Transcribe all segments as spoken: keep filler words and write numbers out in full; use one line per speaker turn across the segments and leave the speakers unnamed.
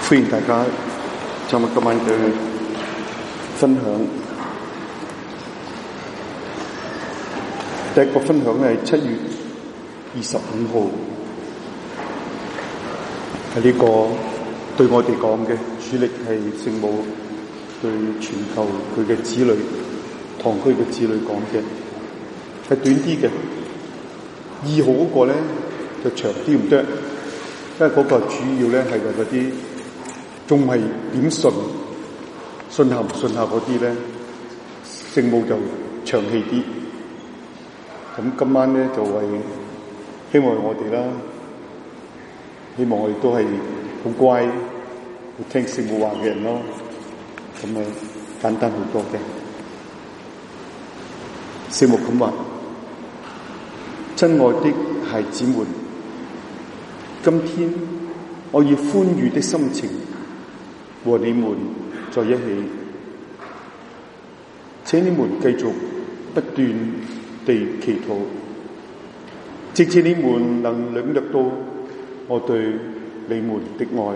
歡迎大家參加今晚嘅分享。第一個分享係七月二十五號，係呢個對我哋講嘅主力係聖母對全球佢嘅子女、堂區嘅子女講嘅，係短啲嘅。二號嗰個咧就長啲唔得，因為嗰個主要咧係為嗰啲仲係點信、信下唔信下嗰啲咧，聖母就長氣啲。咁今晚咧就為希望我哋啦，希望我哋都係好乖、好聽聖母話嘅人咯。咁啊簡單好多嘅。聖母咁話：親愛的孩子們，今天我以歡愉的心情和你們在一起，請你們繼續不斷地祈禱，直至你們能領略到我對你們的愛。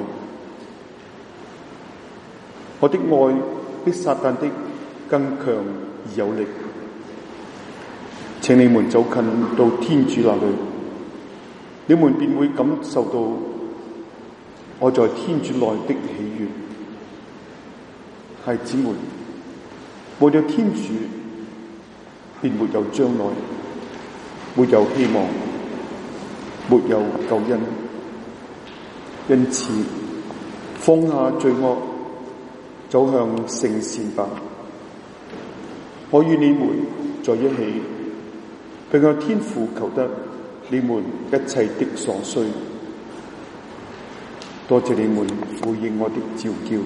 我的愛比撒旦的更強而有力，請你們走近到天主那裡，你們便會感受到我在天主內的喜悅。孩子們，沒有天主便沒有將來，沒有希望，沒有救恩。因此，放下罪惡，走向聖善吧。我與你們在一起，並向天父求得你們一切的所需。多謝你們回應我的召叫。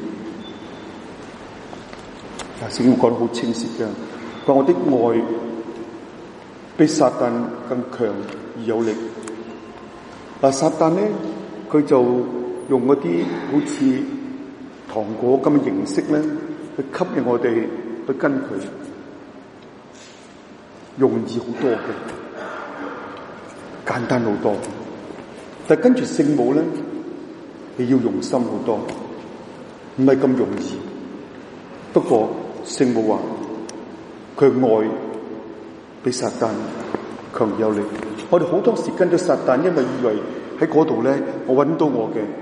嗱，聖經講得好清晰嘅，話我的愛比撒旦更強而有力。嗱，撒旦咧，佢就用嗰啲好似糖果咁嘅形式咧，去吸引我哋去跟佢，容易好多嘅，簡單好多。但係跟住聖母咧，你要用心好多，唔係咁容易。不過聖母話佢愛比撒旦強有力。我哋好多時跟咗撒旦，因為以為喺嗰度咧，我揾到我嘅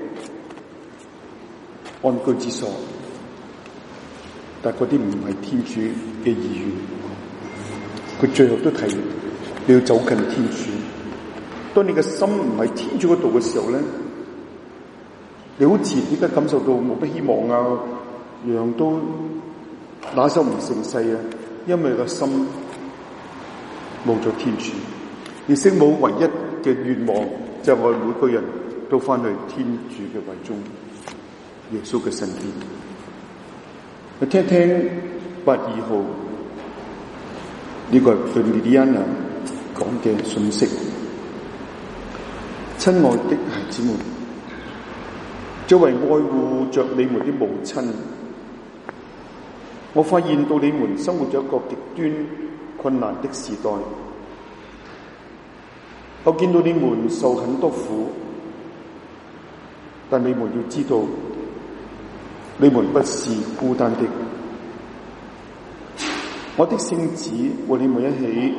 安居之所，但係嗰啲唔係天主嘅意願。佢最後都提你要走近天主。當你嘅心唔係天主嗰度嘅時候咧，你好自然點解感受到冇乜希望啊，樣樣都拿手唔成勢啊，因為個心冇咗天主。而聖母唯一嘅願望就係我哋每個人都翻去天主嘅懷中，耶穌嘅身邊。去聽聽八二號呢個係對莉莉安娜講嘅信息。親愛的孩子們，作為愛護着你們的母親，我發現到你們生活咗一個極端困難的時代。我見到你們受很多苦，但你們要知道，你們不是孤單的。我的聖子和你們一起，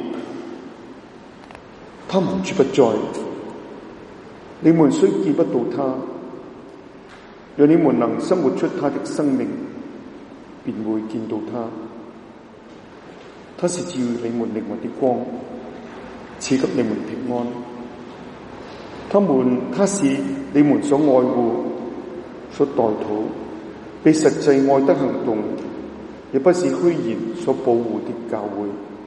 他無處不在。你們雖見不到他，讓你們能生活出他的生命，便會見到他。他是照你們靈魂的光，賜給你們平安。他們，他是你們所愛護、所代禱，被實際愛的行動，也不是虛言所保護的教會。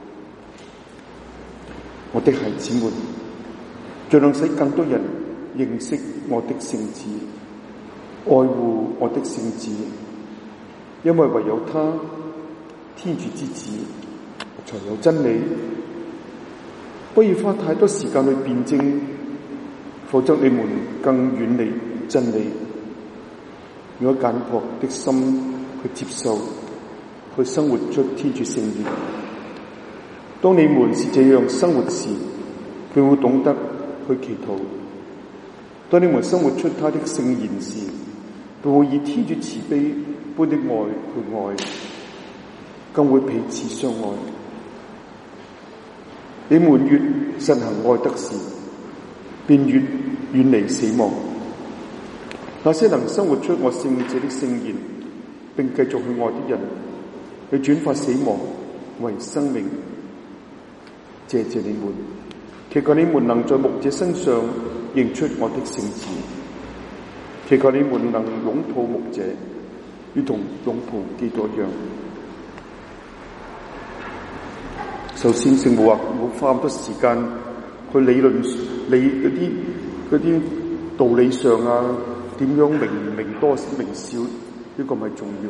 我的孩子們，盡量使更多人認識我的聖子，愛護我的聖子，因為唯有他，天主之子，才有真理。不要花太多時間去辯證，否則你們更遠離真理。如果簡樸的心去接受，去生活出天主聖言。當你們是這樣生活時，佢會懂得去祈禱。當你們生活出他的聖言時， 都會以天主慈悲般的愛去愛，更會彼此相愛。你們越實行愛德事，便越遠離死亡。那些能生活出我聖者的聖言，並繼續去愛的人，去轉化死亡為生命。謝謝你們，祈求你們能在牧者身上認出我的聖子，祈求你們能擁抱牧者，如同擁抱基督一樣。首先，聖母話唔好花咁多時間去理論理嗰啲嗰啲道理上啊，點樣明明多明少，呢、這個咪重要。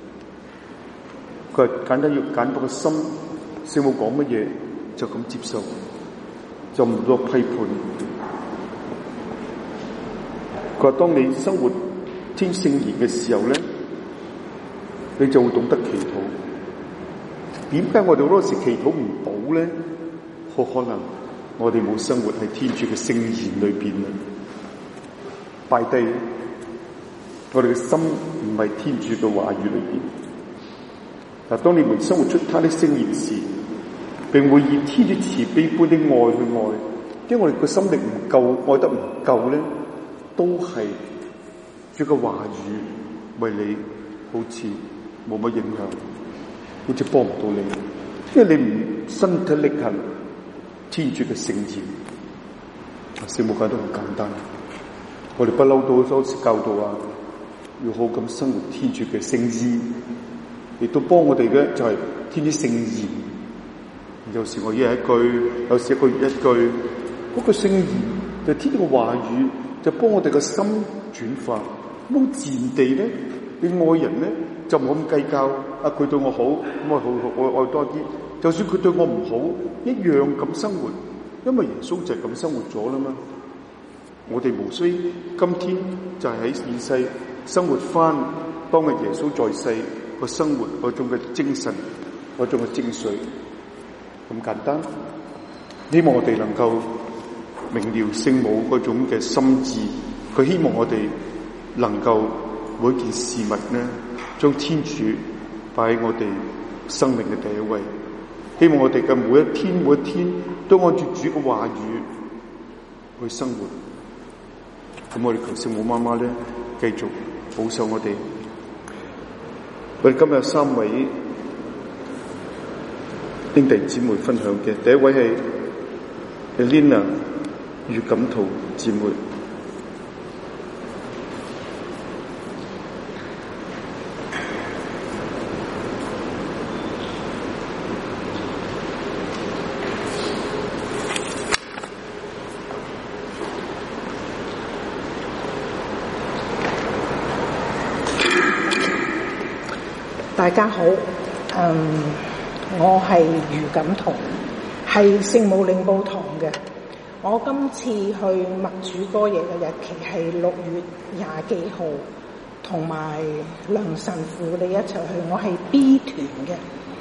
佢係簡單要簡單個心，聖母講乜嘢就咁接受，就唔多批判。佢話當你生活聽聖言嘅時候咧，你就會懂得祈禱。點解我哋好多時祈禱唔到咧？好可能我哋冇生活喺天主嘅聖言裏邊啊！拜低，我哋嘅心唔係天主嘅話語裏邊。嗱，當你們生活出他的聖言時，並會以天主慈悲般的愛去愛，因為我哋個心力唔夠，愛得唔夠咧，都係主嘅話語為你好似冇乜影響。好似幫唔到你，因為你唔身體力行天主嘅聖言。聖母教都好簡單，我哋不嬲到多次教導啊，要好咁生活天主嘅聖意，亦都幫我哋嘅就係天主聖言。有時我一日一句，有時一個月一句，嗰、那個聖言就天主嘅話語，就幫我哋嘅心轉化。好自然地咧，你愛人咧就唔好咁計較。啊，佢對我好，咁我好愛愛多啲。就算佢對我唔好，一樣咁生活，因為耶穌就係咁生活咗啦嘛。我哋無需今天就係喺現世生活翻當日耶穌在世個生活嗰種嘅精神，嗰種嘅精髓，咁簡單。希望我哋能夠明了聖母嗰種嘅心志，佢希望我哋能夠每件事物呢，將天主擺喺我哋生命嘅第一位。希望我哋嘅每一天每一天都按住主嘅話語去生活。咁我哋求聖母媽媽咧，繼續保守我哋。我哋今日有三位兄弟姊妹分享嘅，第一位係 Elena 余錦圖姊妹。
大家好，嗯，我係余錦圖，係聖母領報堂嘅。我今次去默主哥耶嘅日期係六月廿幾號，同埋梁神父你一齊去。我係 B 團嘅。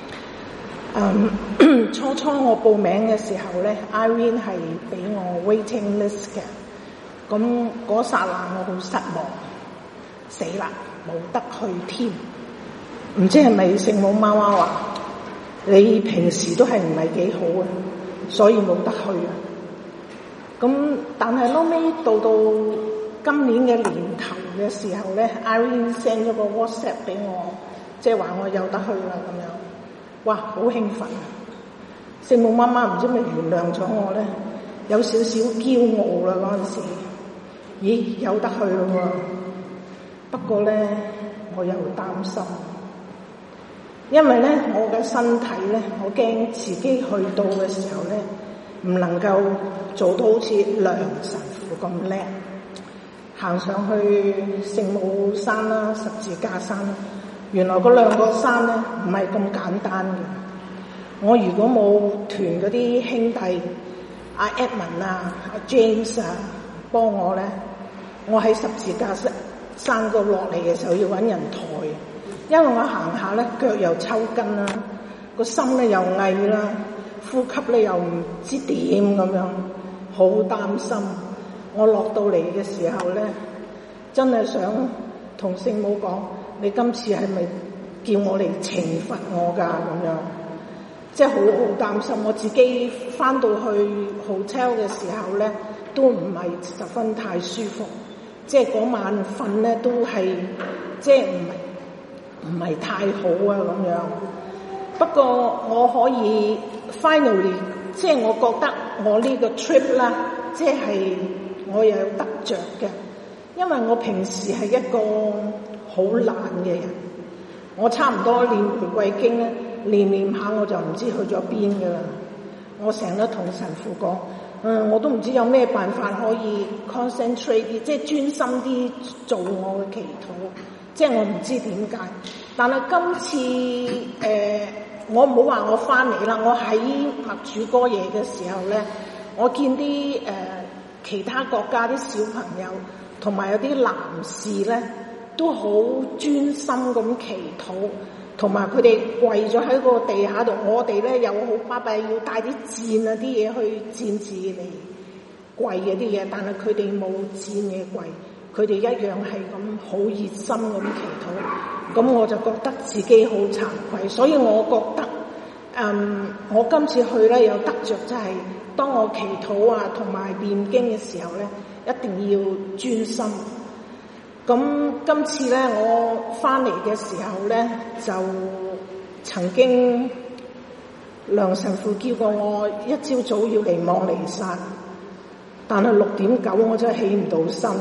嗯，初初我報名嘅時候咧 ，Irene 係俾我 waiting list 嘅。咁嗰剎那我好失望，死啦，冇得去添。唔知係咪聖母媽媽話你平時都係唔係幾好啊，所以冇得去啊。咁但係後尾到到今年嘅年頭嘅時候咧 ，Irene send 咗個 WhatsApp 俾我，即係話我有得去啦咁樣。哇，好興奮啊！聖母媽媽唔知咪原諒咗我咧，有少少驕傲啦嗰陣時。咦，有得去咯喎！不過咧，我又擔心。因為咧，我嘅身體咧，我驚自己去到嘅時候咧，唔能夠做到好似梁神父咁叻，行上去聖母山啦、十字架山啦。原來嗰兩個山咧唔係咁簡單嘅。我如果冇團嗰啲兄弟阿 Edmund 啊、阿 James 啊幫我咧，我喺十字架山度落嚟嘅時候要搵人抬。因為我行下咧，腳又抽筋啦，個心咧又翳啦，呼吸咧又唔知點咁樣，好擔心。我落到嚟嘅時候咧，真係想同聖母講：你今次係咪叫我嚟懲罰我㗎？咁樣，即係好好擔心。我自己返到去 hotel 嘅時候咧，都唔係十分太舒服，即係嗰晚瞓咧都係即係唔係唔係太好啊咁樣。不過我可以 finally， 即係我覺得我呢個 trip 啦，即係我又有得着嘅，因為我平時係一個好懶嘅人，我差唔多念玫瑰經咧，念念下我就唔知去咗邊㗎啦。我成日同神父講，嗯，我都唔知有咩辦法可以 concentrate 啲，即係專心啲做我嘅祈禱，即係我唔知點解。但係今次誒、呃，我唔好話我翻嚟啦，我喺默主哥耶嘅時候咧，我見啲誒、呃、其他國家啲小朋友同埋有啲男士咧，都好專心咁祈禱，同埋佢哋跪咗喺個地下度。我哋咧又好巴閉，要帶啲箭啊啲嘢去戰字嚟跪嗰啲嘢，但係佢哋冇箭嘢跪，佢哋一樣係咁好熱心咁祈禱。咁我就覺得自己好慚愧，所以我覺得，嗯，我今次去咧有得着，就係當我祈禱啊同埋念經嘅時候咧，一定要專心。咁今次咧我翻嚟嘅時候咧，就曾經梁神父叫過我一朝早要嚟望彌撒，但係六點九我真係起唔到身。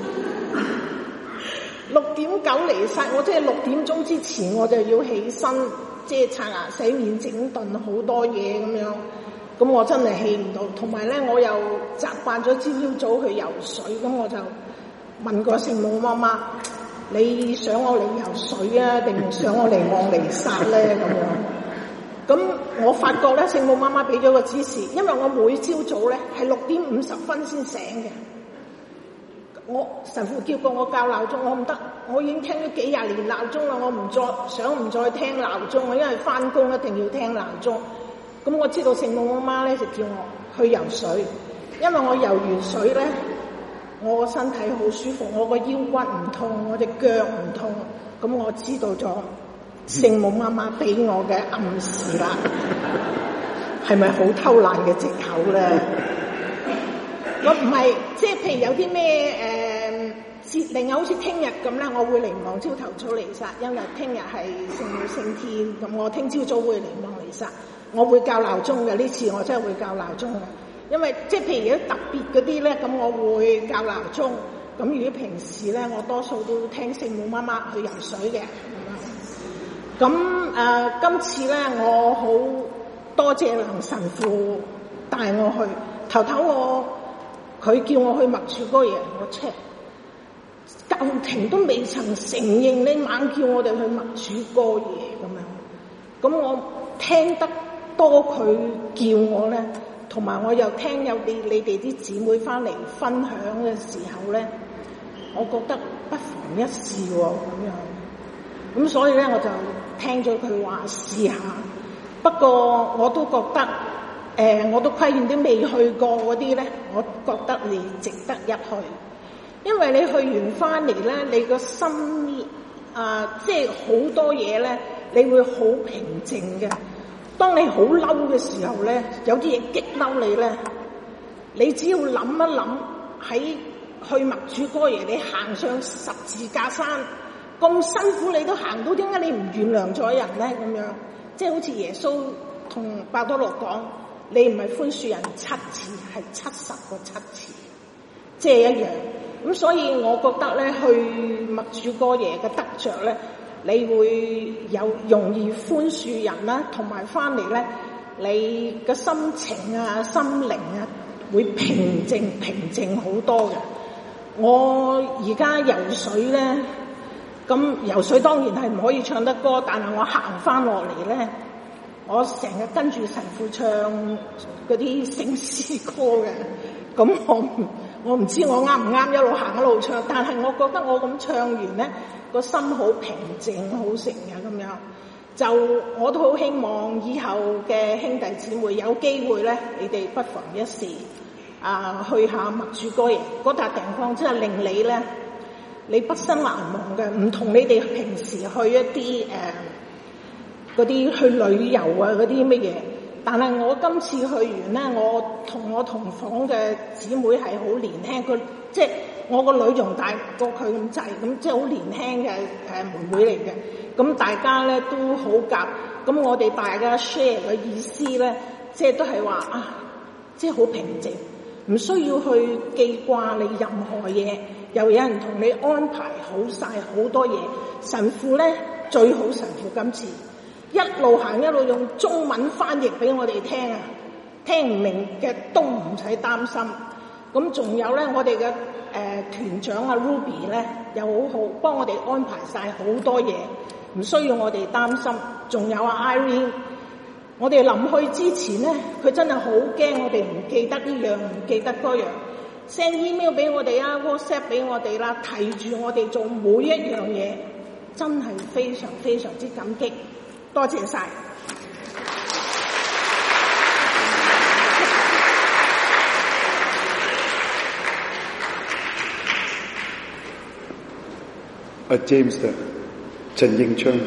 六點九彌撒，我即係六點鐘之前我就要起身，即係刷牙、洗面、整頓好多嘢咁樣。咁我真係起唔到，同埋咧我又習慣咗朝朝早去游水，咁我就問過聖母媽媽：你想我嚟游水啊，定想我嚟望彌撒咧？咁樣。咁我發覺咧，聖母媽媽俾咗個指示，因為我每朝早咧係六點五十分先醒嘅。我神父叫過我校鬧鐘，我唔得，我已經聽咗幾廿年鬧鐘啦，我唔再想唔再聽鬧鐘，我因為返工一定要聽鬧鐘。咁我知道聖母媽媽咧就叫我去游水，因為我游完水咧，我個身體好舒服，我個腰骨唔痛，我隻腳唔痛。咁我知道咗聖母媽媽俾我嘅暗示啦，係咪好偷懶嘅藉口咧？我唔係，即係譬如有啲咩誒節令啊，好似聽日咁咧，我會嚟望朝頭早彌撒，因為聽日係聖母升天，咁我聽朝早會嚟望彌撒，我會校鬧鐘嘅。呢次我真係會校鬧鐘嘅，因為即係譬如有啲特別嗰啲咧，咁我會校鬧鐘。咁如果平時咧，我多數都聽聖母媽媽去游水嘅。咁誒、呃，今次咧，我好多謝梁神父帶我去，頭頭我。佢叫我去默主哥耶，我 check 教廷都未曾承認，你猛叫我哋去默主哥耶咁樣。咁我聽得多佢叫我咧，同埋我又聽有你你哋啲姊妹翻嚟分享嘅時候咧，我覺得不妨一試喎咁樣。咁所以咧我就聽咗佢話試下。不過我都覺得。誒、呃，我都規勸啲未去過嗰啲咧，我覺得你值得一去，因為你去完翻嚟咧，你個心啊，即係好多嘢咧，你會好平靜嘅。當你好嬲嘅時候咧，有啲嘢激嬲你咧，你只要諗一諗，喺去默主哥耶，你行上十字架山咁辛苦，你都行到，點解你唔原諒咗人咧？咁樣，即係好似耶穌同伯多祿講。你唔係寬恕人七次，係七十個七次，即係一樣。咁所以我覺得咧，去默主哥耶嘅得着咧，你會有容易寬恕人啦，同埋翻嚟咧，你嘅心情啊、心靈啊，會平靜平靜好多嘅。我而家游水咧，咁游水當然係唔可以唱得歌，但係我行翻落嚟咧。我成日跟住神父唱嗰啲聖詩歌嘅，咁我唔我唔知我啱唔啱一路行一路唱，但係我覺得我咁唱完咧，個心好平靜，好成嘅咁樣。就我都好希望以後嘅兄弟姊妹有機會咧，你哋不妨一試啊，去下默主哥耶嗰笪地方，真係令你咧你畢生難忘嘅，唔同你哋平時去一啲誒嗰啲去旅遊啊嗰啲乜嘢。但係我今次去完咧，我同我同房嘅姊妹係好年輕，佢即係我個女仲大過佢咁滯，咁即係好年輕嘅誒妹妹嚟嘅。咁大家咧都好夾，咁我哋大家 share 嘅意思咧，即係都係話啊，即係好平靜，唔需要去記掛你任何嘢，又有人同你安排好晒好多嘢。神父咧最好，神父今次一路行一路用中文翻譯俾我哋聽啊，聽唔明嘅都唔使擔心。咁仲有咧，我哋嘅誒團長啊 Ruby 咧又好好幫我哋安排晒好多嘢，唔需要我哋擔心。仲有啊 Irene， 我哋臨去之前咧，佢真係好驚我哋唔記得呢樣唔記得嗰樣 ，send email 俾我哋啊 ，WhatsApp 俾我哋啦，提住我哋做每一樣嘢，真係非常非常之感激，多謝晒。
阿 James 嘅陳應昌。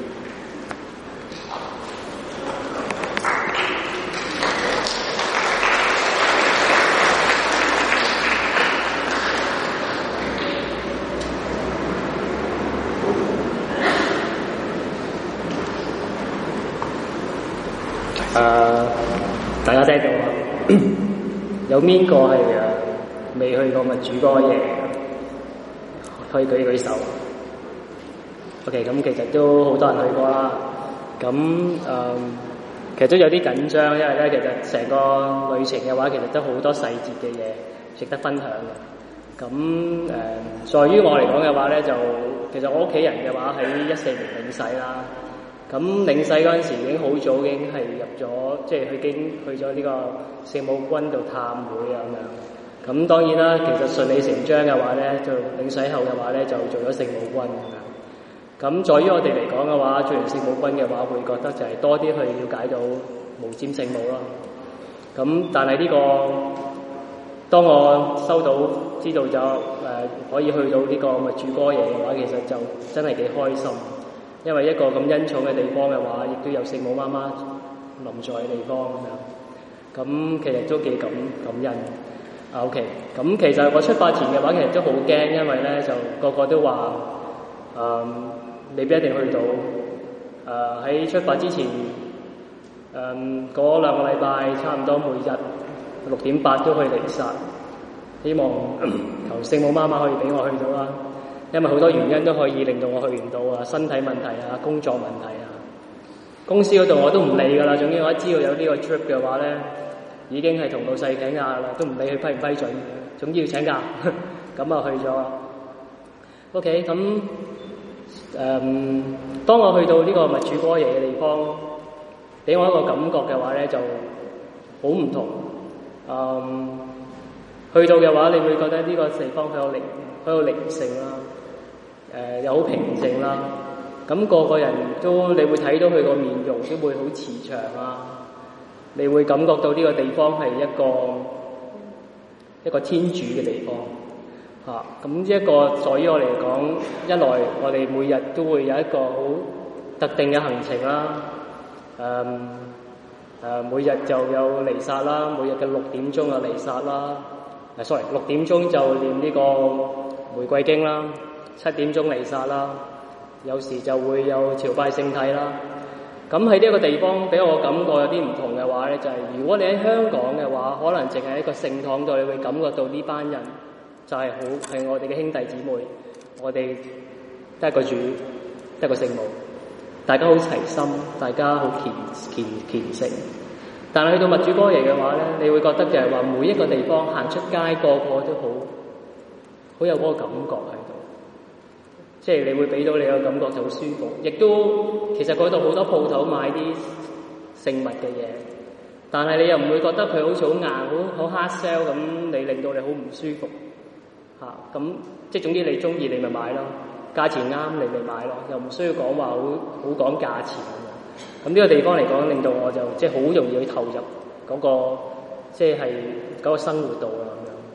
誒、uh, 大家聽到啊？有邊個係誒未去過咪主歌嘢？可以舉舉手。OK， 咁其實都好多人去過啦。咁誒、呃，其實都有啲緊張，因為咧，其實成個旅程嘅話，其實都好多細節嘅嘢值得分享嘅。咁誒、呃，在於我嚟講嘅話咧，就其實我屋企人嘅話喺一四年領洗啦。咁領洗嗰陣時已經好早，已經係入咗，即係佢已經去咗呢個聖母軍度探會啊咁樣。咁當然啦，其實順理成章嘅話咧，就領洗後嘅話咧，就做咗聖母軍咁樣。咁在於我哋嚟講嘅話，做完聖母軍嘅話，會覺得就係多啲去了解到無沾聖母咯。咁但係呢個，當我收到知道咗誒、呃、可以去到呢個咪主歌夜嘅話，其實就真係幾開心。因為一個咁恩寵嘅地方嘅話，亦都有聖母媽媽臨在嘅地方咁樣，咁其實都幾感感恩。啊 OK， 咁其實我出發前嘅話，其實都好驚，因為咧就個個都話誒、呃、未必一定去到。誒、呃、喺出發之前，誒嗰兩個禮拜差唔多每日六點八都可以彌撒，希望求聖母媽媽可以俾我去到啦。因為好多原因都可以令到我去唔到啊，身體問題啊，工作問題啊，公司嗰度我都唔理噶啦。總之我一知道有呢個 trip 嘅話咧，已經係同老細請假啦，都唔理佢批唔批准，總之要請假，咁啊去咗。OK， 咁誒、嗯，當我去到呢個咪主歌夜嘅地方，俾我一個感覺嘅話咧，就好唔同。嗯，去到嘅話，你會覺得呢個地方佢有靈，佢有靈性啦。誒又好平靜啦，咁、那個個人都你會睇到佢個面容都會好慈祥啊，你會感覺到呢個地方係一個一個天主嘅地方嚇。咁、啊、一個在於我嚟講，一來我哋每日都會有一個好特定嘅行程啦，誒、嗯、誒、啊、每日就有彌撒啦，每日嘅六點鐘有彌撒啦，誒、啊、sorry 六點鐘就念呢個玫瑰經啦。七點鐘彌撒啦，有時就會有朝拜聖體啦。咁喺呢一個地方俾我感覺有啲唔同嘅話咧，就係、是、如果你喺香港嘅話，可能淨係一個聖堂度，你會感覺到呢班人就係好係我哋嘅兄弟姊妹，我哋得一個主，得一個聖母，大家好齊心，大家好虔虔虔誠。但係去到咪主歌夜嘅話咧，你會覺得就係話每一個地方行出街，個個都好好有嗰個感覺喺度。即係你會俾到你個感覺就好舒服，亦都其實嗰度好多鋪頭買啲聖物嘅嘢，但係你又唔會覺得佢好似好硬、好好 hard sell 咁，你令到你好唔舒服嚇。咁、啊、即係總之你中意你咪買咯，價錢啱你咪買咯，又唔需要講話好好講價錢咁樣。咁呢個地方嚟講，令到我就即係好容易去投入嗰、嗰個即係嗰個生活度啦咁樣。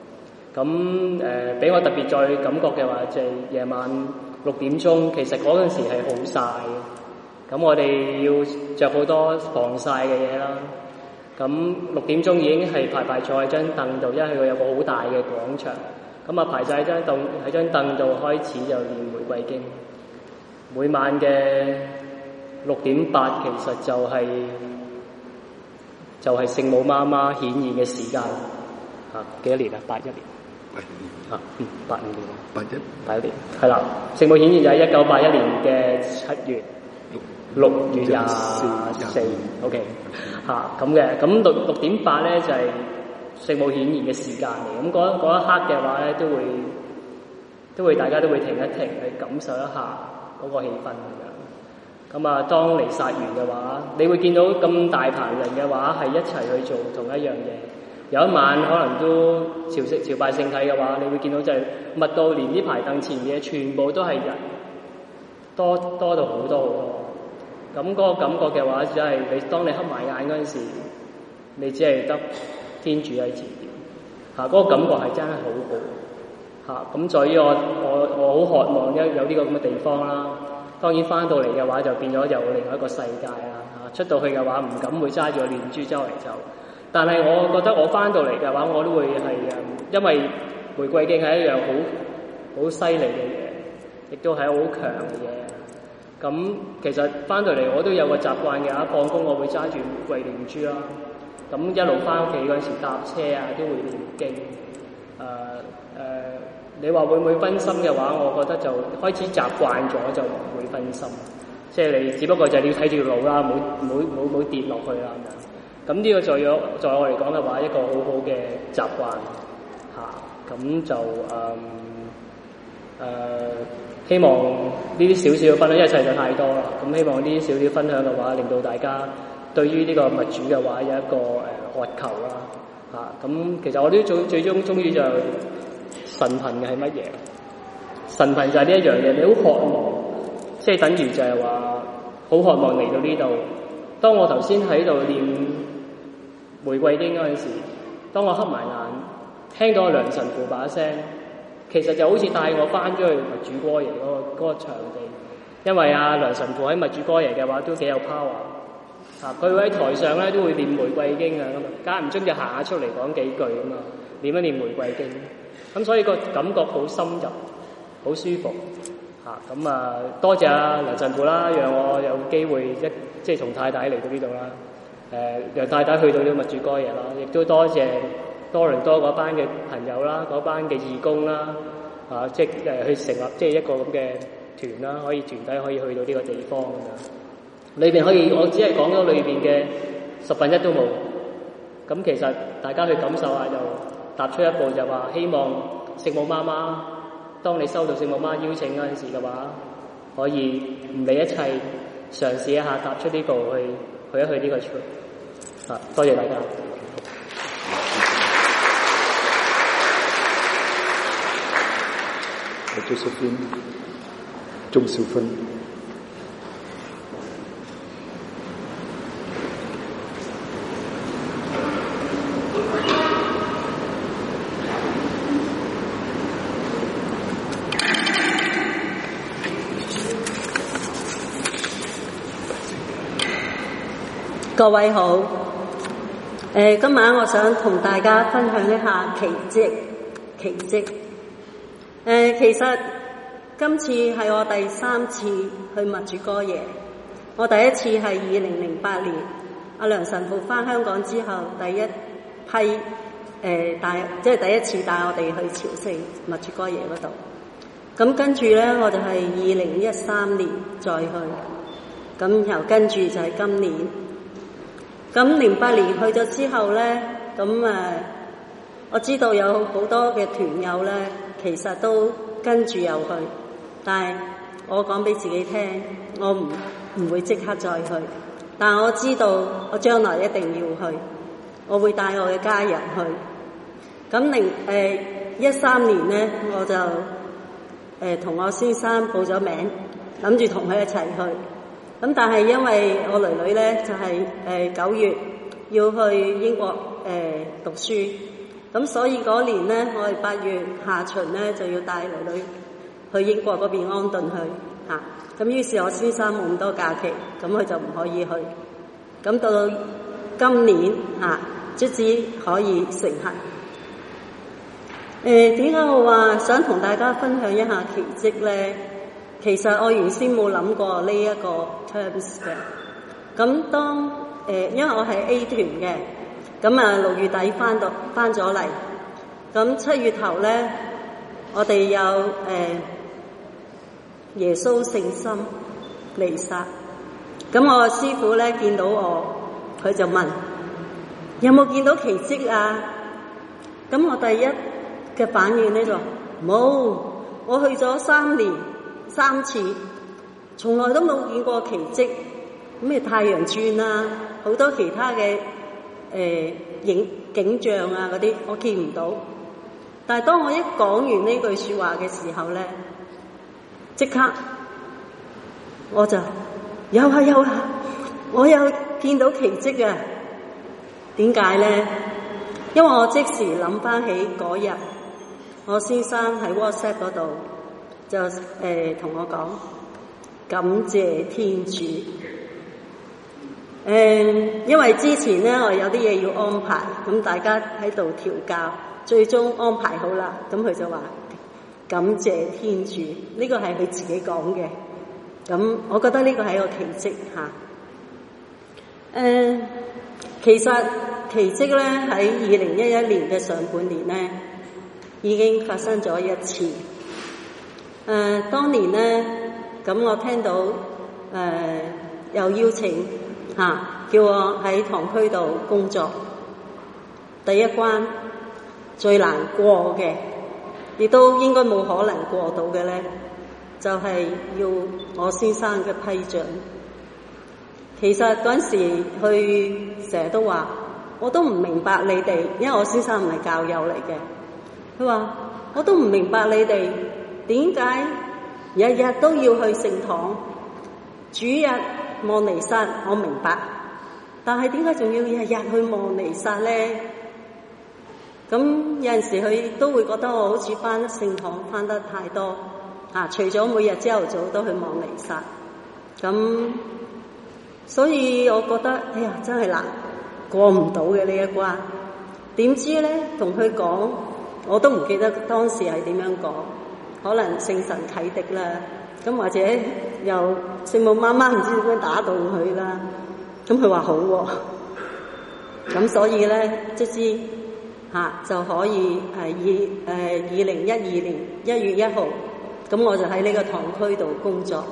咁誒俾我特別再感覺嘅話，就係、是、夜晚六點鐘，其實嗰陣時係好曬嘅。咁我哋要着好多防曬嘅嘢啦。咁六點鐘已經係排排坐喺張凳度，因為佢有個好大嘅廣場。咁啊排晒喺張凳喺張凳度開始就念玫瑰經。每晚嘅六點八其實就係、是、就係、是、聖母媽媽顯現嘅時間。嚇、啊、幾多年啊？八一年。八一年。嚇嗯，八五年。八一。八一年。係啦，聖母顯現就喺一九八一年嘅七月。六月廿四，OK， 嚇咁嘅，咁六六點八咧就係、是、聖母顯現嘅時間嚟，咁嗰嗰一刻嘅話咧都會都會大家都會停一停去感受一下嗰個氣氛咁樣。咁啊，當彌撒完嘅話，你會見到咁大棚人嘅話係一齊去做同一樣嘢。有一晚可能都朝聖朝拜聖體嘅話，你會見到就係密到連啲排凳前嘅全部都係人，多多到好多好多。咁嗰個感覺嘅話，只係你當你黑埋眼嗰陣時，你只係得天主喺前邊，嚇、啊、嗰、那個感覺係真係好好嚇。咁、啊、在於我我我好渴望一有呢個咁嘅地方啦。當然翻到嚟嘅話，就變咗有另外一個世界啦嚇、啊。出到去嘅話，唔敢會揸住個念珠周圍走。但係我覺得我翻到嚟嘅話，我都會係誒，因為玫瑰經係一樣好好犀利嘅嘢，亦都係好強嘅嘢。咁其實翻到嚟我都有個習慣嘅，一放工我會揸住玫瑰念珠啦。咁一路翻屋企嗰陣時搭車啊，都會念經。誒、呃、誒、呃，你話會唔會分心嘅話，我覺得就開始習慣咗就唔會分心。即係你只不過就係你要睇住路啦，冇冇冇冇跌落去啦咁樣。咁呢個在我在我嚟講嘅話，一個好好嘅習慣嚇。咁就誒誒。呃呃希望呢啲少少嘅分享，因為實在太多啦。咁希望呢啲少少分享嘅話，令到大家對於呢個物主嘅話有一個誒渴求啦。嚇、啊，咁其實我都最最終終於就神貧嘅係乜嘢？神貧就係呢一樣嘢，你好渴望，即係等於就係話好渴望嚟到呢度。當我頭先喺度念玫瑰經嗰陣時，當我黑埋眼，聽到梁神父把聲。其實就好似帶我翻咗去默主哥爺嗰個嗰個場地，因為阿梁神父喺默主哥爺嘅話都幾有 power， 啊佢會喺台上咧都會念玫瑰經啊，咁間唔中就行下出嚟講幾句啊嘛，念一念玫瑰經，咁所以個感覺好深入，好舒服，嚇咁啊多謝阿梁神父啦，讓我有機會一即係同太太嚟到呢度啦，誒讓太太去到呢個默主哥爺啦，亦都多謝。多倫多嗰班嘅朋友啦，嗰班嘅義工啦，啊，即係誒去成立即係一個咁嘅團啦，可以團體可以去到呢個地方咁樣。裏邊可以，我只係講咗裏邊嘅十分一都冇。咁其實大家去感受下，就踏出一步就話，希望聖母媽媽，當你收到聖母媽邀請嗰陣時嘅話，可以唔理一切，嘗試一下踏出呢步去去一去呢個場。啊，多謝大家。
鍾小芬，鍾小芬，
各位好。誒、呃，今晚我想同大家分享一下奇蹟，奇蹟。誒、呃，其實今次係我第三次去默主哥爺。我第一次係二零零八年阿梁神父返香港之後，第一批誒、呃、帶，即係第一次帶我哋去朝聖默主哥爺嗰度。咁跟住咧，我就係二零一三年再去。咁又跟住就係今年。咁零八年去咗之後咧，咁誒、呃，我知道有好多嘅團友咧。其實都跟住又去，但係我講俾自己聽，我唔唔會即刻再去。但我知道我將來一定要去，我會帶我嘅家人去。咁零誒一三年咧，我就誒同、呃、我先生報咗名，諗住同佢一齊去。咁但係因為我囡囡咧就係誒九月要去英國誒、呃、讀書。 咁所以嗰年咧，我哋八月下旬咧就要帶女女去英國嗰邊安頓去嚇。咁、啊、於是我先生冇咁多假期，咁佢就唔可以去。咁到到今年嚇，卒之可以成行。誒點解我話想同大家分享一下奇蹟咧？其實我原先冇諗過呢一個 terms 嘅。咁當誒、呃，因為我係 A 團嘅，咁啊六月底翻到翻咗嚟，咁七月頭咧，我哋有誒、呃、耶穌聖心彌撒。咁我嘅師傅咧見到我，佢就問：有冇見到奇蹟啊？咁我第一嘅反應咧就話冇，我去咗三年三次，從來都冇見過奇蹟。咩太陽轉啊，好多其他嘅誒影景象啊嗰啲，我見唔到。但係當我一講完呢句說話嘅時候咧，即刻我就有啊有啊，我有見到奇蹟啊！點解咧？因為我即時諗翻起嗰日，我先生喺 WhatsApp 嗰度就誒同、呃、我講，感謝天主。誒、嗯，因為之前咧我有啲嘢要安排，咁大家喺度調教，最終安排好啦，咁佢就話感謝天主，呢個係佢自己講嘅，咁我覺得呢個係一個奇蹟吓。誒、嗯，其實奇蹟咧喺二零一一年嘅上半年咧已經發生咗一次。誒、嗯，當年咧，咁我聽到誒、呃、有邀請。嚇、啊！叫我喺堂區度工作，第一關最難過嘅，亦都應該冇可能過到嘅咧，就係、是、要我先生嘅批准。其實嗰陣時，佢成日都話，我都唔明白你哋，因為我先生唔係教友嚟嘅。佢話我都唔明白你哋點解日日都要去聖堂，主日望彌撒我明白，但係點解仲要日日去望彌撒咧？咁有陣時佢都會覺得我好似返聖堂返得太多啊！除咗每日朝頭早都去望彌撒，咁所以我覺得哎呀真係難過唔到嘅呢一關。點知咧同佢講，我都唔記得當時係點樣講，可能聖神啟迪啦。咁或者又聖母媽媽唔知點樣打動佢啦，咁佢話好喎、啊，咁所以咧即知嚇就可以係二誒二零一二年一月一號，咁我就喺呢個堂區度工作。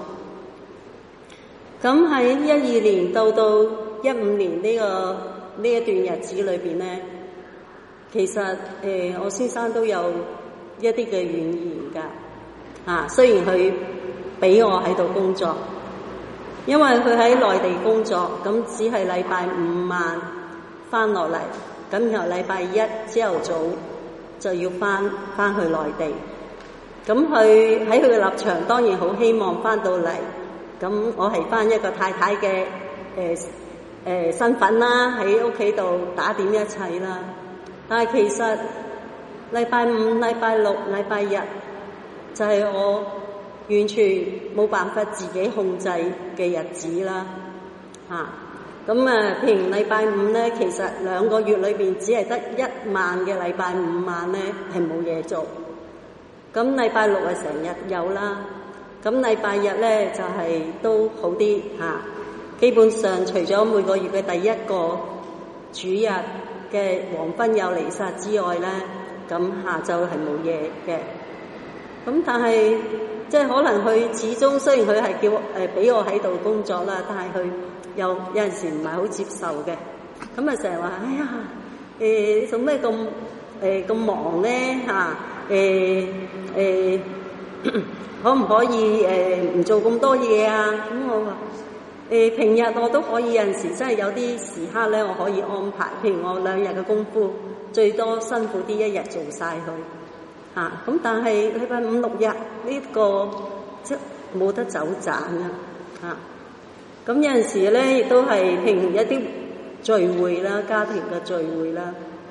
咁喺一二年到到一五年呢、這個呢一段日子裏邊咧，其實誒、呃、我先生都有一啲嘅怨言㗎。啊，雖然佢俾我喺度工作，因為佢喺內地工作，咁只係禮拜五晚翻落嚟，咁然後禮拜一朝頭早就要翻翻去內地。咁佢喺佢嘅立場，當然好希望翻到嚟，咁我係翻一個太太嘅誒誒身份啦，喺屋企度打點一切啦。但係其實禮拜五、禮拜六、禮拜日，就係我完全冇辦法自己控制嘅日子啦，嚇咁啊！譬如禮拜五咧，其實兩個月裏邊只係得一晚嘅禮拜五晚咧係冇嘢做，咁禮拜六啊成日有啦，咁禮拜日咧就係、是、都好啲嚇、啊。基本上除咗每個月嘅第一個主日嘅黃昏有彌撒之外咧，咁下晝係冇嘢嘅。咁但係即係可能佢始終雖然佢係叫誒俾、呃、我喺度工作啦，但係佢又有陣時唔係好接受嘅。咁啊成日話：哎呀，誒、呃、做咩咁誒咁忙咧嚇？誒、呃、誒、呃、可唔可以誒唔、呃、做咁多嘢啊？咁我話誒平日我都可以，有陣時真係有啲時刻咧，我可以安排。譬如我兩日嘅功夫，最多辛苦啲一日做晒佢。啊！咁但係禮拜五六日呢個即冇得走盞啊！嚇咁有陣時咧，亦都係譬如一啲聚會啦，家庭嘅聚會啦。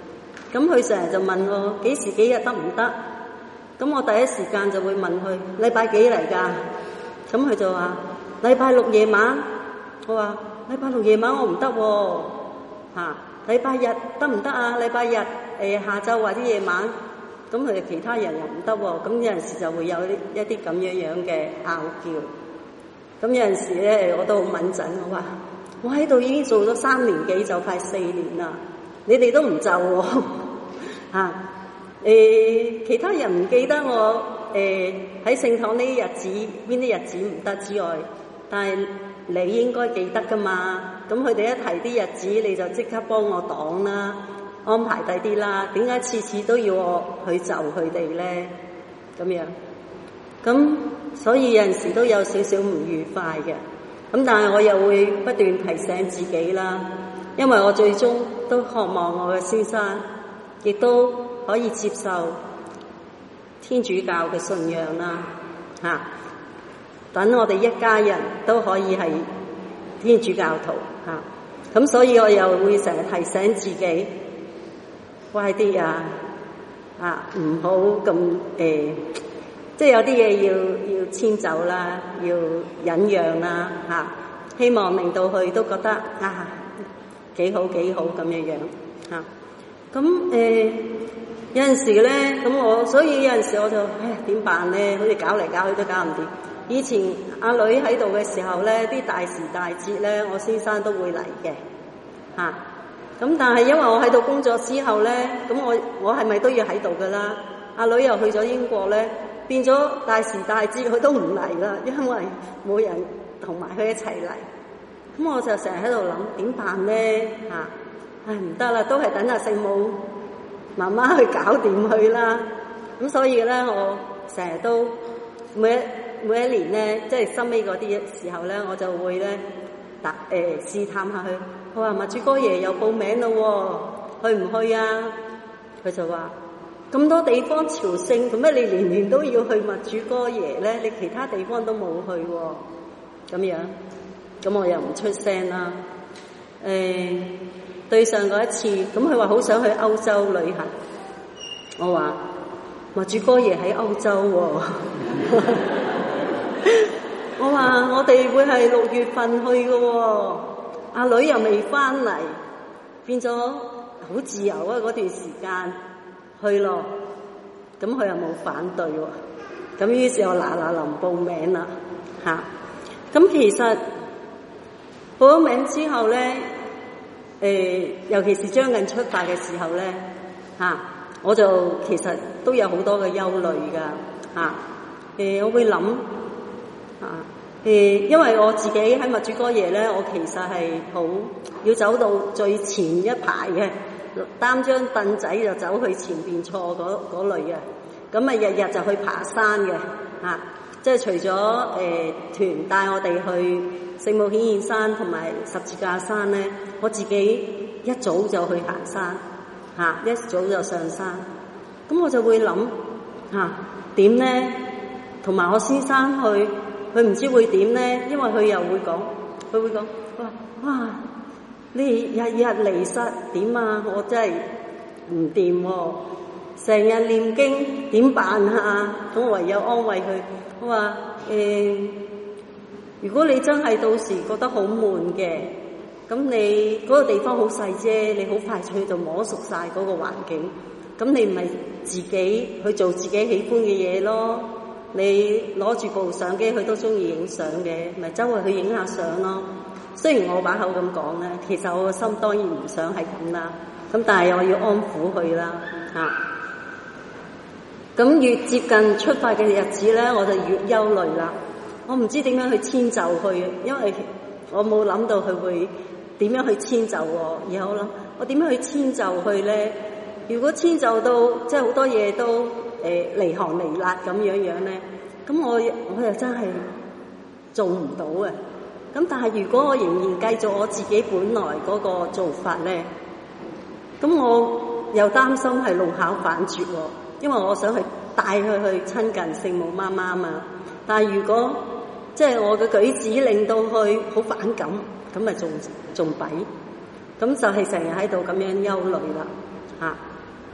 咁佢成日就問我幾時幾日得唔得？咁我第一時間就會問佢禮拜幾嚟㗎？咁佢就話禮拜六夜晚。我話禮拜六夜晚我唔得喎，嚇禮拜日得唔得啊？禮拜日誒、呃、下晝或者夜晚。咁佢哋其他人又唔得喎，咁有陣時就會有一啲咁樣樣嘅拗撬。咁有陣時咧我都好敏陣，我話我喺度已經做咗三年幾，就快四年啦，你哋都唔就喎嚇。誒，其他人唔記得我誒喺聖堂呢啲日子邊啲日子唔得之外，但係你應該記得噶嘛。咁佢哋一提啲日子，你就即刻幫我擋啦，安排第啲啦。點解次次都要我去就佢哋咧？咁樣咁，所以有陣時都有少少唔愉快嘅。咁但係我又會不斷提醒自己啦，因為我最終都渴望我嘅先生亦都可以接受天主教嘅信仰啦，嚇、啊！等我哋一家人都可以係天主教徒嚇。咁、啊、所以我又會成日提醒自己，乖啲啊，啊唔好咁誒，即係有啲嘢要要遷就啦，要忍讓啦嚇、啊。希望令到佢都覺得啊幾好幾好咁樣樣嚇。咁、啊、誒。呃有陣時咧，咁我所以有陣時我就唉點辦咧？好似搞嚟搞去都搞唔掂。以前阿女喺度嘅時候咧，啲大時大節咧，我先生都會嚟嘅嚇。咁、啊、但係因為我喺度工作之後咧，咁我我係咪都要喺度噶啦？阿女又去咗英國咧，變咗大時大節佢都唔嚟啦，因為冇人同埋佢一齊嚟。咁我就成日喺度諗點辦咧嚇？唉唔得啦，都係等阿聖母媽媽去搞掂佢啦，咁所以咧，我成日都每一每一年咧，即係收尾嗰啲時候咧，我就會咧，打誒試探下佢。我話默主哥爺又報名咯，去唔去啊？佢就話咁多地方朝聖，做咩你年年都要去默主哥爺咧？你其他地方都冇去喎，咁樣，咁我又唔出聲啦。誒、欸。對上嗰一次，咁佢話好想去歐洲旅行，我話默主哥爺喺歐洲喎、哦，我話我哋會係六月份去嘅喎、哦，阿女又未翻嚟，變咗好自由啊嗰段時間去咯，咁佢又冇反對喎、哦，咁於是我嗱嗱臨報名啦嚇，咁其實報咗名之後咧。誒、呃，尤其是將近出發嘅時候咧，嚇、啊，我就其實都有好多嘅憂慮㗎，嚇、啊。誒、呃，我會諗，嚇、啊，誒、呃，因為我自己喺默主哥爺咧，我其實係好要走到最前一排嘅，擔張凳仔就走去前邊坐嗰嗰類嘅，咁啊日日就去爬山嘅，嚇、啊，即係除咗誒、呃、團帶我哋去聖母顯現山同埋十字架山咧，我自己一早就去行山，嚇、啊、一早就上山。咁我就會諗嚇點咧，同、啊、埋我先生去，佢唔知會點咧，因為佢又會講，佢會講哇哇，你日日離失點啊？我真係唔掂喎，成日念經點辦啊？咁我唯有安慰佢，我話誒。欸如果你真係到時覺得好悶嘅，咁你嗰個地方好細啫，你好快脆就摸熟晒嗰個環境，咁你唔係自己去做自己喜歡嘅嘢咯？你攞住部相機，佢都中意影相嘅，咪周圍去影下相咯。雖然我把口咁講咧，其實我個心當然唔想係咁啦，咁但係我要安撫佢啦，嚇。咁越接近出發嘅日子咧，我就越憂慮啦。我唔知點樣去遷就佢，因為我冇諗到佢會點樣去遷就我。然後我諗我點樣去遷就佢咧？如果遷就到即係好多嘢都誒離行離辣咁樣樣咧，咁我我又真係做唔到嘅。咁但係如果我仍然繼續我自己本來嗰個做法咧，咁我又擔心係弄巧反拙喎，因為我想去帶佢去親近聖母媽媽嘛。但係如果即係我嘅舉止令到佢好反感，咁咪仲仲弊，咁就係成日喺度咁樣憂慮啦嚇。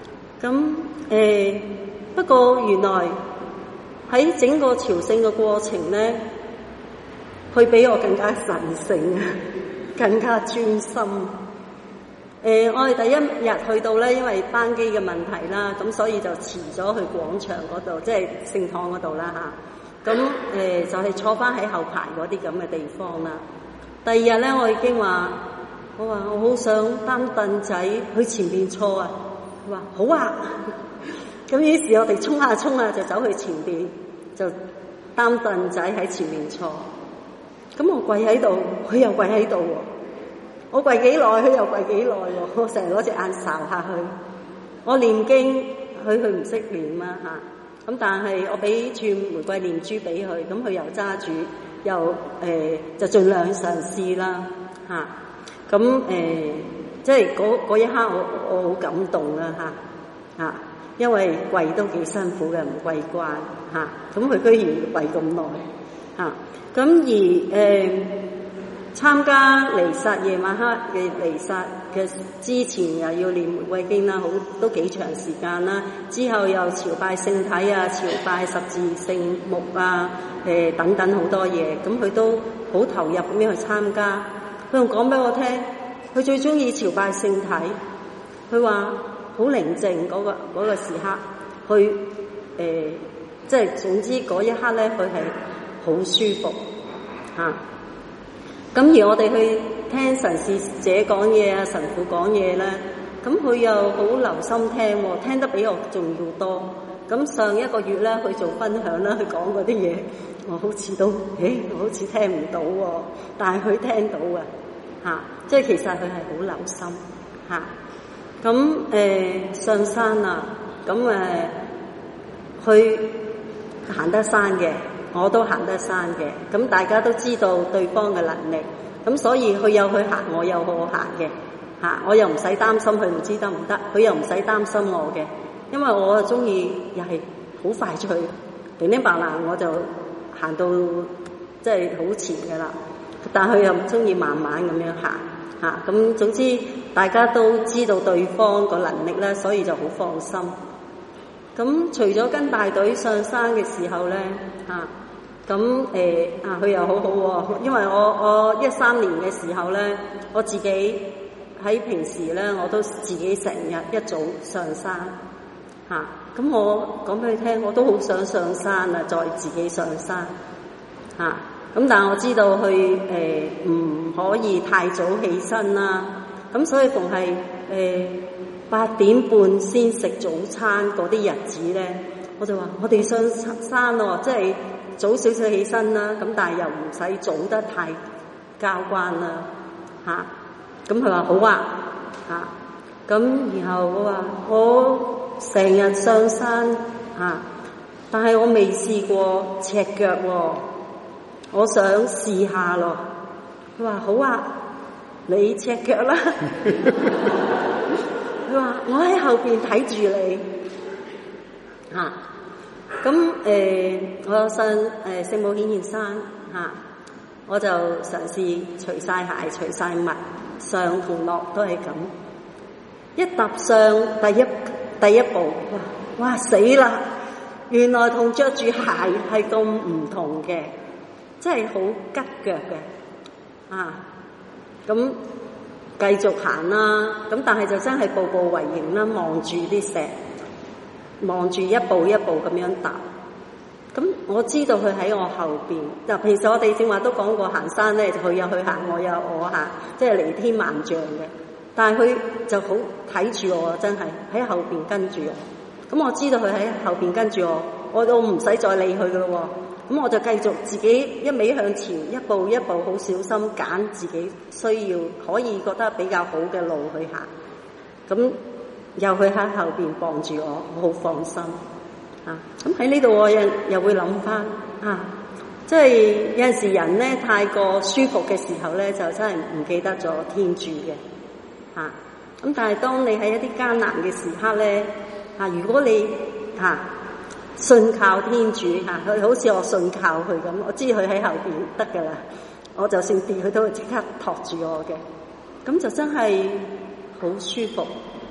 咁誒，不過原來喺整個朝聖嘅過程咧，佢比我更加神聖，更加專心。誒、呃，我哋第一日去到咧，因為班機嘅問題啦，咁所以就遲咗去廣場嗰度，即係聖堂嗰度啦嚇。咁、啊、誒、呃、就係、是、坐翻喺後排嗰啲咁嘅地方啦。第二日咧，我已經話，我話我好想擔凳仔去前面坐啊。佢話好啊。咁於是我哋衝下衝下就走去前邊，就擔凳仔喺前面坐。咁我跪喺度，佢又跪喺度喎。我跪幾耐，佢又跪幾耐喎。我成日攞隻眼睄下去。我念經，佢佢唔識念啦嚇。咁但係我俾串玫瑰念珠俾佢，咁佢又揸住，又誒、呃、就盡量嘗試啦嚇。咁誒、呃、即係嗰嗰一刻我我好感動啦嚇嚇，因為跪都幾辛苦嘅，唔跪慣嚇。咁佢居然跪咁耐嚇。咁而誒、呃、參加彌撒夜晚黑嘅彌撒嘅之前又要念玫瑰經啦，好都幾長時間啦。之後又朝拜聖體啊，朝拜十字聖木啊，誒、呃、等等好多嘢。咁佢都好投入咁樣去參加。佢仲講俾我聽，佢最中意朝拜聖體。佢話好寧靜嗰個嗰個時刻，去誒、呃、即係總之嗰一刻咧，佢係好舒服嚇。咁、啊、而我哋去聽神事者講嘢啊，神父講嘢咧，咁佢又好留心聽喎，聽得比我仲要多。咁上一個月咧，佢做分享啦，佢講嗰啲嘢，我好似都誒，我好似聽唔到喎，但係佢聽到嘅嚇，即係其實佢係好留心嚇。咁、啊、誒上山啊，咁誒去行得山嘅。我都行得山嘅，咁大家都知道對方嘅能力，咁所以佢有佢行，我有我行嘅，嚇我又唔使擔心佢唔知得唔得，佢又唔使擔心我嘅，因為我中意又係好快脆，零零白爛我就行到即係好前嘅啦，但係佢又唔中意慢慢咁樣行，嚇咁總之大家都知道對方個能力咧，所以就好放心。咁除咗跟大隊上山嘅時候咧，嚇。咁誒啊，佢、呃、又好好、哦、喎，因為我我一三年嘅時候咧，我自己喺平時咧，我都自己成日一早上山嚇。咁、啊、我講俾佢聽，我都好想上山啊，再自己上山嚇。咁、啊、但係我知道佢誒唔可以太早起身啦。咁所以逢係誒八點半先食早餐嗰啲日子咧，我就話我哋上山咯，即係。早少少起身啦，咁但係又唔使早得太交關啦，嚇。咁佢話好啊，嚇、啊。咁然後我話我成日上山嚇、啊，但係我未試過赤腳喎、哦，我想試下咯。佢話好啊，你赤腳啦。佢話我喺後邊睇住你，嚇、啊。咁誒、呃，我上誒聖母顯現山嚇、啊，我就嘗試除晒鞋、除晒襪，上同落都係咁。一踏上第一第一步，哇哇死啦！原來同着住鞋係咁唔同嘅，真係好吉腳嘅啊！咁繼續行啦，咁但係就真係步步為營啦，望住啲石。望住一步一步咁樣踏，咁我知道佢喺我後邊。就平時我哋正話都講過行山咧，佢有佢行，我有我行，即係離天萬丈嘅。但係佢就好睇住我，真係喺後邊跟住我。咁我知道佢喺後邊跟住我，我都唔使再理佢噶咯。咁我就繼續自己一味向前，一步一步好小心揀自己需要可以覺得比較好嘅路去行。咁又佢喺後邊傍住我，我好放心啊！咁喺呢度我又又會諗翻啊，即係有陣時人咧太過舒服嘅時候咧，就真係唔記得咗天主嘅啊！咁但係當你喺一啲艱難嘅時刻咧啊，如果你啊信靠天主嚇，佢、啊、好似我信靠佢咁，我知佢喺後邊得噶啦，我就算跌佢都會即刻托住我嘅，咁就真係好舒服。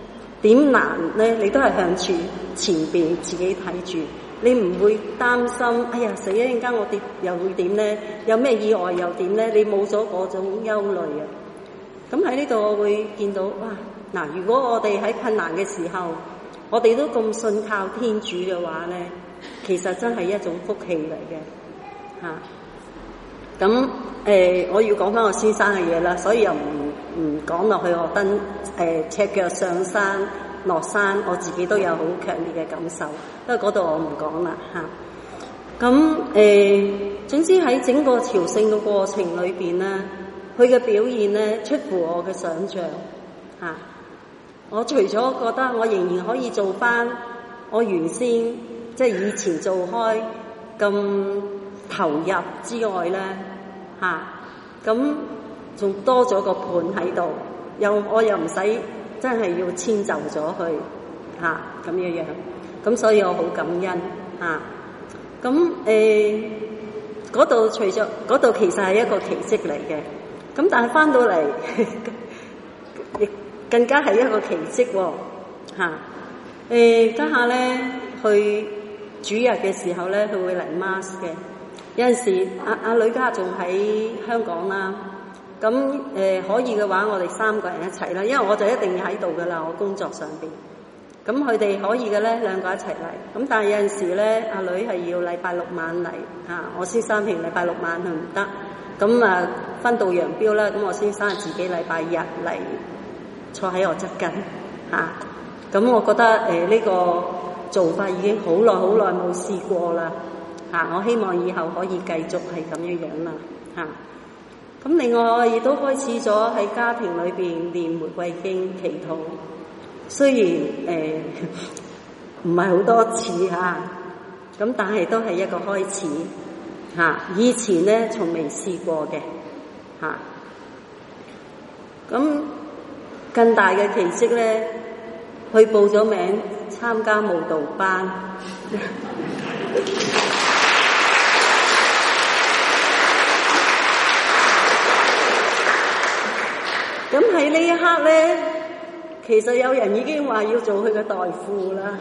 點難咧，你都係向住前邊自己睇住，你唔會擔心，哎呀死啦！陣間我跌又會點咧？有咩意外又點咧？你冇咗嗰種憂慮啊！咁喺呢度我會見到，哇！嗱，如果我哋喺困難嘅時候，我哋都咁信靠天主嘅話咧，其實真係一種福氣嚟嘅嚇。咁、啊、誒、呃，我要講翻我先生嘅嘢啦，所以又唔唔講落去。我登誒、呃、赤腳上山落山，我自己都有好強烈嘅感受，因為嗰度我唔講啦嚇。咁、啊、誒、呃，總之喺整個朝聖嘅過程裏邊咧，佢嘅表現咧出乎我嘅想像嚇。啊我除咗覺得我仍然可以做翻我原先即係以前做開咁投入之外咧，嚇咁仲多咗個伴喺度，又我又唔使真係要遷就咗佢嚇咁樣樣，咁所以我好感恩嚇。咁誒嗰度除咗嗰度其實係一個奇蹟嚟嘅，咁但係翻到嚟亦更加係一個奇蹟喎、哦，嚇、啊！誒家下咧去主日嘅時候咧，佢會嚟 mass 嘅。有陣時阿阿女家仲喺香港啦，咁誒、呃、可以嘅話，我哋三個人一齊啦，因為我就一定要喺度噶啦，我工作上邊。咁佢哋可以嘅咧，兩個一齊嚟。咁但係有陣時咧，阿女係要禮拜六晚嚟，嚇、啊、我先生平禮拜六晚佢唔得，咁啊分道揚鑣啦。咁我先生自己禮拜日嚟。坐喺我側近嚇，咁、啊、我覺得誒呢、呃這個做法已經好耐好耐冇試過啦嚇、啊，我希望以後可以繼續係咁樣樣啦嚇。咁、啊、另外我亦都開始咗喺家庭裏邊念玫瑰經祈禱，雖然誒唔係好多次嚇，咁、啊、但係都係一個開始嚇、啊。以前咧從未試過嘅嚇，咁、啊。更大嘅奇蹟咧，去報咗名參加舞蹈班。咁喺呢一刻咧，其實有人已經話要做佢嘅代父啦。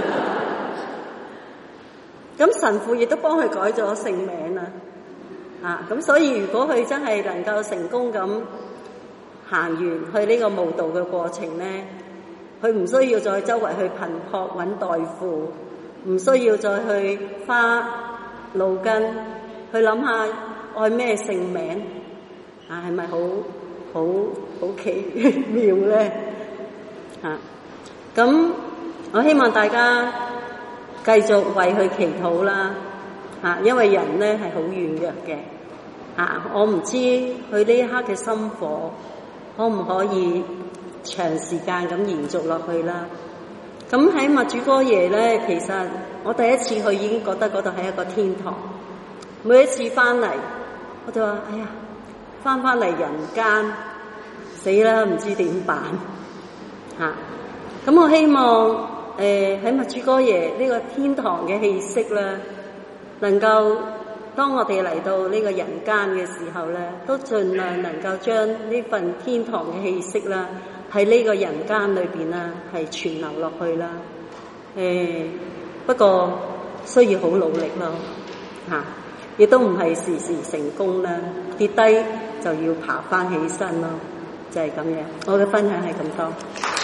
咁神父亦都幫佢改咗姓名啦。啊，咁所以如果佢真係能夠成功咁行完去呢個慕道嘅過程咧，佢唔需要再周圍去頻撲揾代父，唔需要再去花腦筋去諗下愛咩姓名啊，係咪好好好奇妙咧？啊，咁我希望大家繼續為佢祈禱啦，啊，因為人咧係好軟弱嘅，啊，我唔知佢呢一刻嘅心火可唔可以長時間咁延續落去啦？咁喺默主哥耶咧，其實我第一次去已經覺得嗰度係一個天堂。每一次翻嚟，我就話：哎呀，翻翻嚟人間，死啦，唔知點辦嚇。咁、啊、我希望誒喺默主哥耶呢個天堂嘅氣息咧，能夠當我哋嚟到呢個人間嘅時候咧，都盡量能夠將呢份天堂嘅氣息啦，喺呢個人間裏邊啦，係傳流落去啦。誒、呃，不過需要好努力咯，嚇、啊，亦都唔係時時成功啦，跌低就要爬翻起身咯，就係、是、咁樣。我嘅分享係咁多。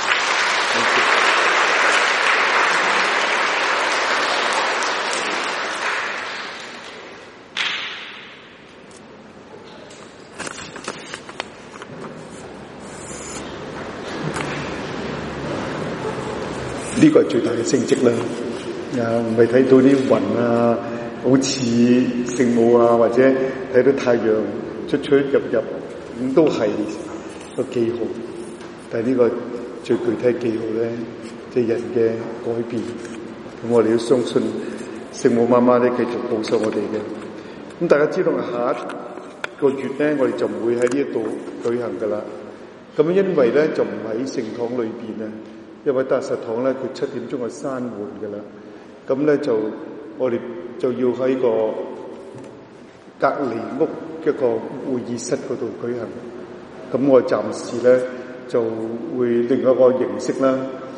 呢個係最大嘅成績啦！啊，唔係睇到啲雲啊，好似聖母啊，或者睇到太陽出出入入，咁都係個記號。但係呢個最具體嘅記號咧，即係人嘅改變。咁我哋要相信聖母媽媽咧，繼續保守我哋嘅。咁大家知道下一個月咧，我哋就唔會喺呢一度舉行噶啦。咁因為咧就唔喺聖堂裏邊啊。因為大實堂咧，佢七點鐘就閂門嘅啦，咁咧就我哋就要喺個隔離屋一個會議室嗰度舉行。咁我暫時咧就會另一個形式啦，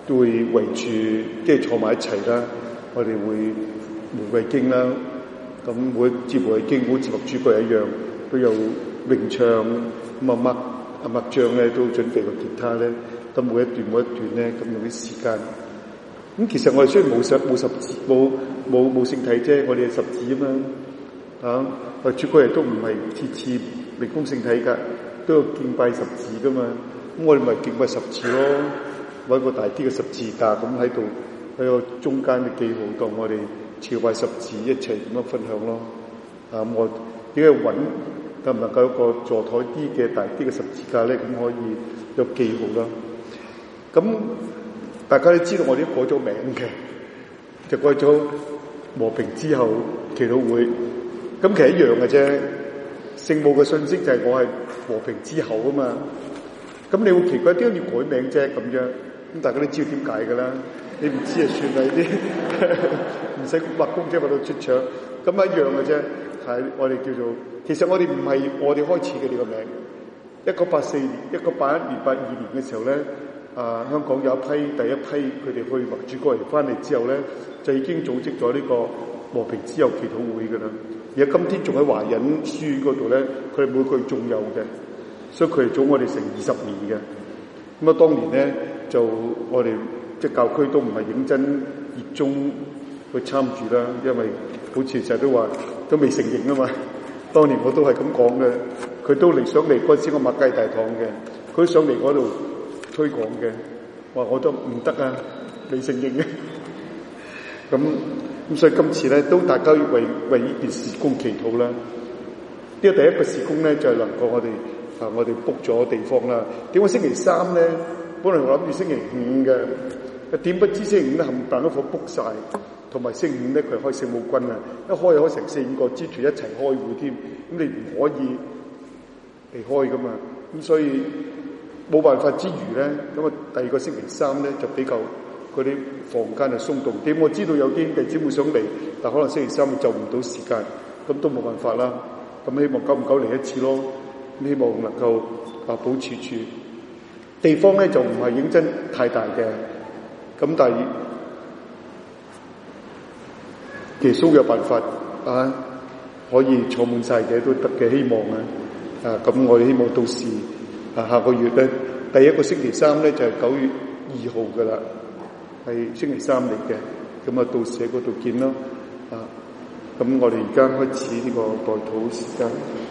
都會圍住即係坐埋一齊啦。我哋會玫瑰經啦，咁每一節玫瑰經好似麥主角一樣，都有詠唱。咁啊麥阿麥將咧都準備個吉他咧，咁每一段每一段咧咁用啲時間。咁其實我哋雖然冇十冇十字冇冇冇聖體啫，我哋係十字啊嘛嚇。啊主角亦都唔係次次明供聖體㗎，都有敬拜十字㗎嘛。咁我哋咪敬拜十字咯，揾個大啲嘅十字架咁喺度喺個中間嘅記號當我哋朝拜十字一齊咁樣分享咯。啊咁我點解揾？能唔能夠有個座台啲嘅大啲嘅十字架咧？咁可以有記號啦。咁大家都知道我哋都改咗名嘅，就改咗和平之後祈禱會。咁其實一樣嘅啫。聖母嘅信息就係我係和平之後啊嘛。咁你會奇怪點解要改名啫？咁樣咁大家都知道點解㗎啦。你唔知就算啦，呢啲唔使畫公仔畫到出腸。咁一樣嘅啫。係我哋叫做，其實我哋唔係我哋開始嘅呢個名。一九八四年、一九八一年、八二年嘅時候咧，啊香港有一批第一批佢哋去麥主哥嚟翻嚟之後咧，就已經組織咗呢個和平之友祈禱會㗎啦。而家今天仲喺華仁書院嗰度咧，佢哋每個月仲有嘅，所以佢哋早我哋成二十年嘅。咁啊，當年咧就我哋即係教區都唔係認真熱衷去參與啦，因為好似成日都話。都未承認啊嘛！當年我都係咁講嘅，佢都嚟想嚟嗰陣時，我麥雞大堂嘅，佢都想嚟嗰度推廣嘅，話我都唔得啊，未承認嘅。咁咁所以今次咧，都大家要為為呢件事工祈禱啦。呢個第一個事工咧，就係、是、能夠我哋啊，我哋 book 咗地方啦。點解星期三咧？本來我諗住星期五嘅，點不知星期五咧冚唪唥都 book 晒。同埋星期五咧，佢開聖母軍啊！一開就開成四五個支團一齊開會添，咁你唔可以離開噶嘛？咁所以冇辦法之餘咧，咁啊第二個星期三咧就比較嗰啲房間就鬆動啲。我知道有啲弟姊妹想嚟，但可能星期三就唔到時間，咁都冇辦法啦。咁希望久唔久嚟一次咯。希望能夠啊保持住地方咧，就唔係認真太大嘅，咁但係。耶穌有辦法啊，可以坐滿晒嘅都得嘅，希望啊，啊咁我哋希望到時啊下個月咧第一個星期三咧就係九月二號噶啦，係星期三嚟嘅，咁啊到時喺嗰度見咯，啊咁我哋而家開始呢個代禱時間。